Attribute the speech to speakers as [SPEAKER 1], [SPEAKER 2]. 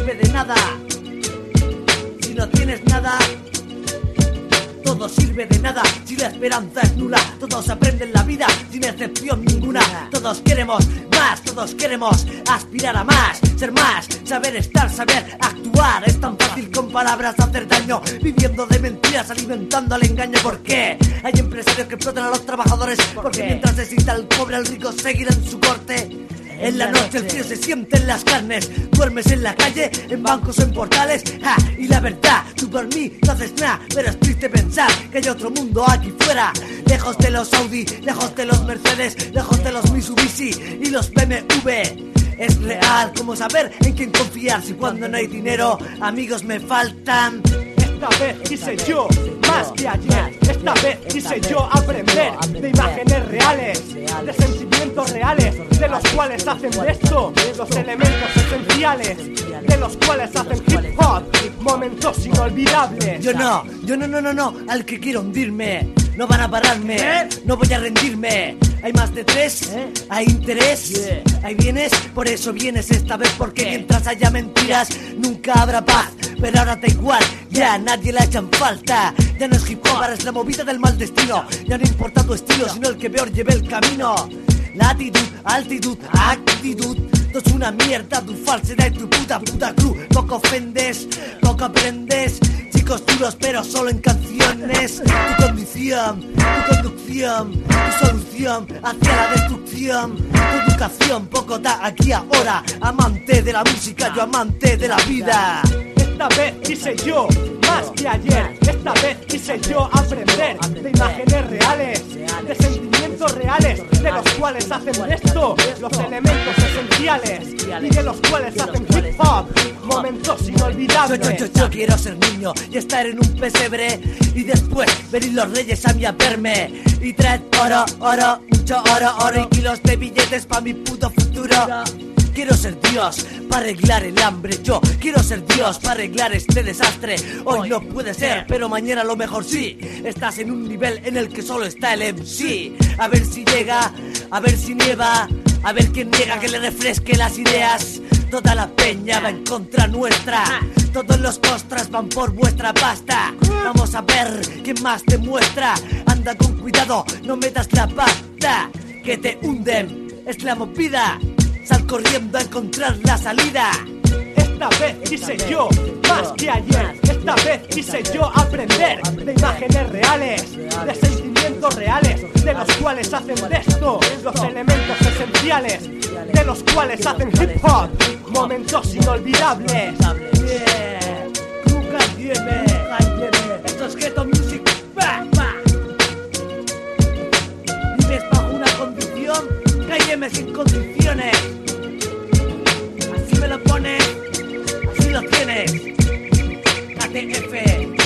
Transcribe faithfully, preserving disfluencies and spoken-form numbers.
[SPEAKER 1] sirve de nada. Si no tienes nada, todo sirve de nada. Si la esperanza es nula, todos aprenden la vida sin excepción ninguna. Todos queremos más, todos queremos aspirar a más, ser más, saber estar, saber actuar. Es tan fácil con palabras hacer daño, viviendo de mentiras, alimentando al engaño. ¿Por qué? Hay empresarios que explotan a los trabajadores, porque mientras se cita el pobre, el rico seguirá en su corte. En la noche el frío se siente en las carnes. Duermes en la calle, en bancos o en portales. ¡Ja! Y la verdad, tú por mí no haces nada, pero es triste pensar que hay otro mundo aquí fuera. Lejos de los Audi, lejos de los Mercedes, lejos de los Mitsubishi y los B M W. Es real, como saber en quién confiar si cuando no hay dinero amigos me faltan.
[SPEAKER 2] Esta vez quise yo, más que ayer. Esta vez quise yo aprender de imágenes reales, de sentimientos reales, de los cuales hacen de esto los elementos esenciales, de los cuales hacen hip hop, momentos inolvidables.
[SPEAKER 1] Yo no, yo no, no, no, no, al que quiero hundirme. No van a pararme, ¿Eh? No voy a rendirme. Hay más de tres, ¿Eh? Hay interés, yeah. Ahí vienes, por eso vienes esta vez. Porque ¿Qué? Mientras haya mentiras nunca habrá paz. Pero ahora da igual, ya nadie la echan falta. Ya no es hip hop, ahora es la movida del mal destino. Ya no importa tu estilo, sino el que peor lleve el camino. Latitud, altitud, actitud, todo es una mierda, tu falsedad y tu puta puta cruz. Poco ofendes, poco aprendes. Chicos duros pero solo en canciones. Tu condición, tu conducción, tu solución hacia la destrucción. Tu educación poco da aquí ahora. Amante de la música, yo amante de la vida.
[SPEAKER 2] Esta vez quise yo, más que ayer. Esta vez quise yo aprender de imágenes reales, de sentimientos reales, de los cuales hacen de esto los elementos esenciales y de los cuales hacen hip hop, momentos inolvidables.
[SPEAKER 1] Yo, yo, yo, yo quiero ser niño y estar en un pesebre y después venir los reyes a mí a verme y traer oro, oro, mucho oro, oro y kilos de billetes pa' mi puto futuro. Quiero ser Dios para arreglar el hambre. Yo quiero ser Dios para arreglar este desastre. Hoy no puede ser, pero mañana a lo mejor sí. Estás en un nivel en el que solo está el M C. A ver si llega, a ver si nieva, a ver quién niega que le refresque las ideas. Toda la peña va en contra nuestra. Todos los costras van por vuestra pasta. Vamos a ver quién más te muestra. Anda con cuidado, no metas la pata, que te hunden, es la movida. Sal corriendo a encontrar la salida.
[SPEAKER 2] Esta vez quise yo, más que ayer. Esta vez quise yo aprender de imágenes reales, de sentimientos reales, de los cuales hacen de esto los elementos esenciales, de los cuales hacen hip hop, momentos inolvidables.
[SPEAKER 1] Yeah. Nunca viene, esto es Ghetto Music. Bah, bah. Vives bajo una condición, cálleme sin condiciones. Así me lo pones, así lo tienes. K T F.